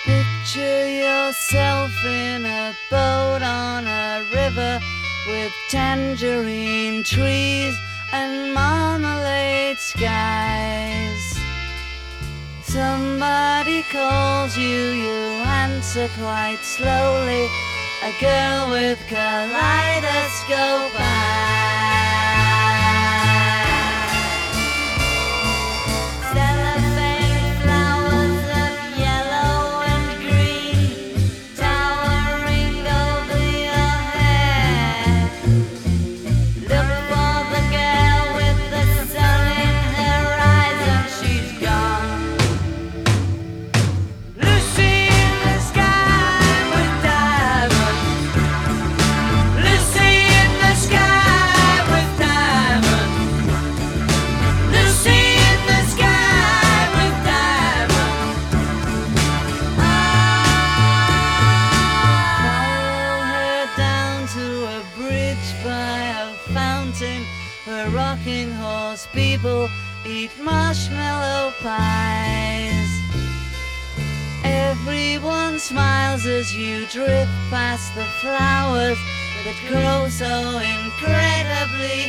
Picture yourself in a boat on a river with tangerine trees and marmalade skies. Somebody calls you, you answer quite slowly. A girl with kaleidoscope eyes. Cellophane flowers of yellow and green towering over your head. Look for the girl with the sun in her eyes and she's gone. Lucy in the sky with diamonds. Lucy in the sky with diamonds. Lucy in the sky with diamonds. Follow her down to a bridge by a fountain where rocking horse people eat marshmallow pies. Everyone smiles as you drift past the flowers that grow so incredibly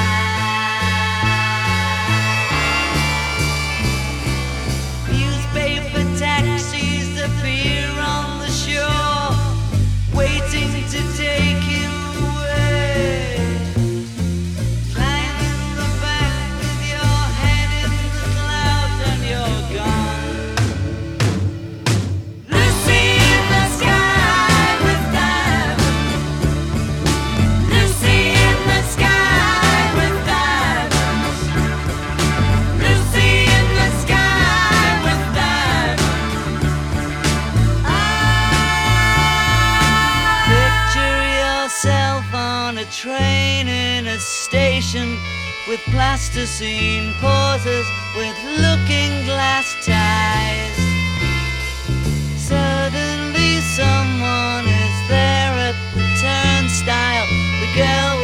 high. Newspaper taxis appear on the shore, waiting to take you away. Climb in the back with your head in the clouds and you're gone. Lucy in the sky with diamonds. Lucy in the sky with diamonds. Lucy in the sky with diamonds. Picture yourself on a train in a station with plasticine pauses with looking glass ties. Suddenly someone is there at the turnstile. The girl